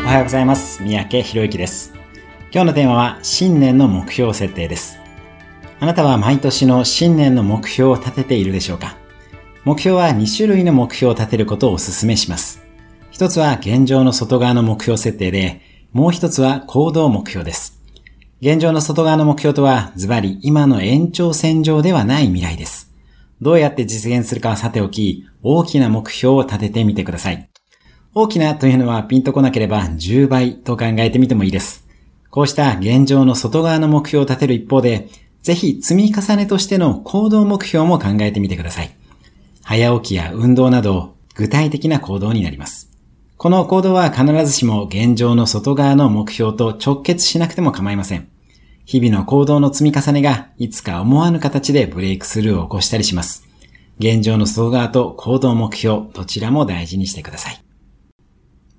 おはようございます。三宅博之です。今日のテーマは新年の目標設定です。あなたは毎年の新年の目標を立てているでしょうか？目標は2種類の目標を立てることをお勧めします。一つは現状の外側の目標設定で、もう一つは行動目標です。現状の外側の目標とはズバリ今の延長線上ではない未来です。どうやって実現するかはさておき、大きな目標を立ててみてください。大きなというのはピンとこなければ10倍と考えてみてもいいです。こうした現状の外側の目標を立てる一方で、ぜひ積み重ねとしての行動目標も考えてみてください。早起きや運動など具体的な行動になります。この行動は必ずしも現状の外側の目標と直結しなくても構いません。日々の行動の積み重ねがいつか思わぬ形でブレイクスルーを起こしたりします。現状の外側と行動目標どちらも大事にしてください。